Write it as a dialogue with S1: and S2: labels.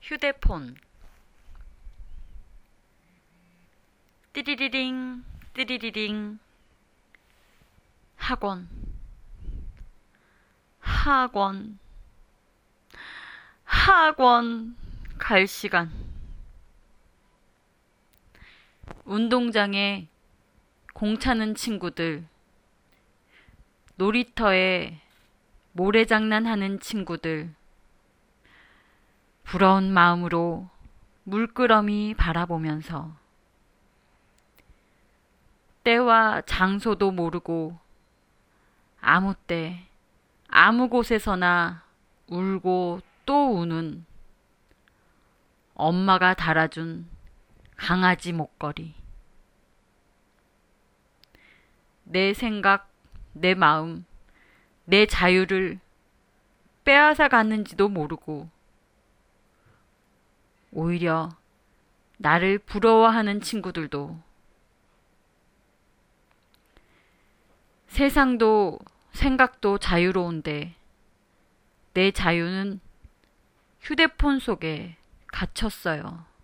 S1: 휴대폰 띠리리링 띠리리링. 학원 학원 학원 갈 시간. 운동장에 공 차는 친구들, 놀이터에 모래장난하는 친구들, 부러운 마음으로 물끄러미 바라보면서 때와 장소도 모르고 아무 때 아무 곳에서나 울고 또 우는 엄마가 달아준 강아지 목걸이. 내 생각, 내 마음, 내 자유를 빼앗아 갔는지도 모르고 오히려 나를 부러워하는 친구들도. 세상도 생각도 자유로운데 내 자유는 휴대폰 속에 갇혔어요.